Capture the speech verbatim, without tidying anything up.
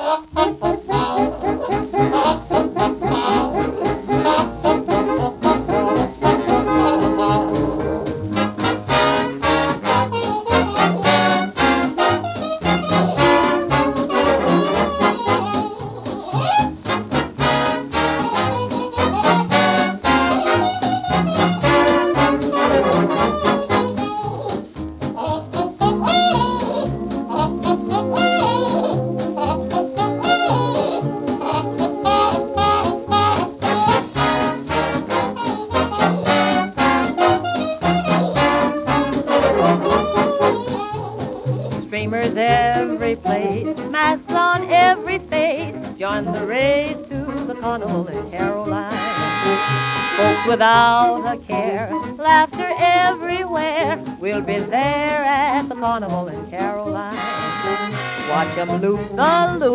Streamers every place, masks on every face, join the race to the carnival in Caroline. Folks without a care, laughter everywhere, we'll be there at the carnival in Caroline. Watch 'em loop the loop.